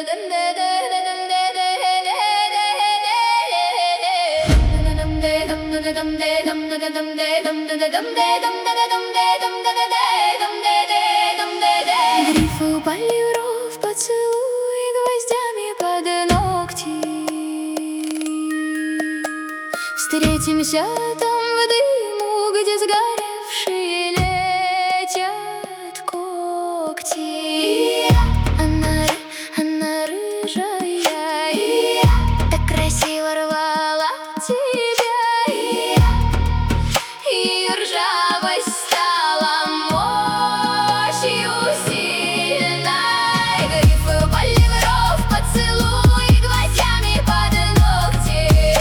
Грифы полиров, поцелуй гвоздями под ногти. Встретимся там в дыму, где сгоревшие летят когти. Она рыжая, так красиво рвала тебя, и ржавость стала мощью сильной. Грифы полиров, поцелуй гвоздями под ногти.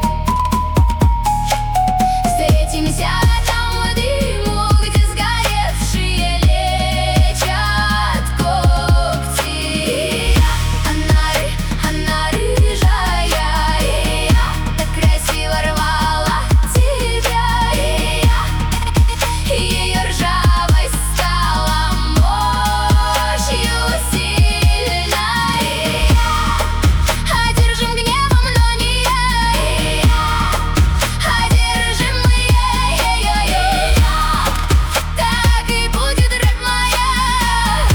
Встретимся там в дыму, где сгоревшие лечат когти. Она рыжая, так красиво рвала тебя, ее ржавость стала мощью сильной. Одержим гневом, но не одержимые. Так и будет, рэп моя.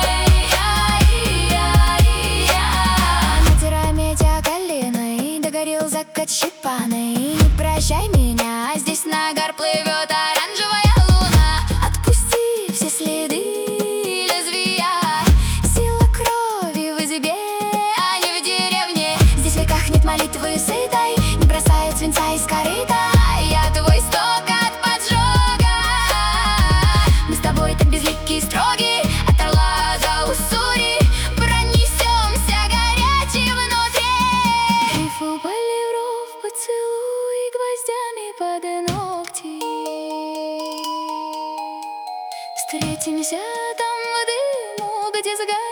Натирай медиа коленой, догорел закат щипаной. Не прощай меня, здесь нагар плывет оранжевая луна. Отпусти все следы лезвия, сила крови в избе, а не в деревне. Здесь в веках нет молитвы сытой, не бросают свинца из корыта. Я твой сток от поджога. Мы с тобой так безликие и строгие, от Орла до Уссури пронесемся горячий внутри. Грифы полиров, поцелуй гвоздями под ногти. Встретимся там в дыму, где сгорел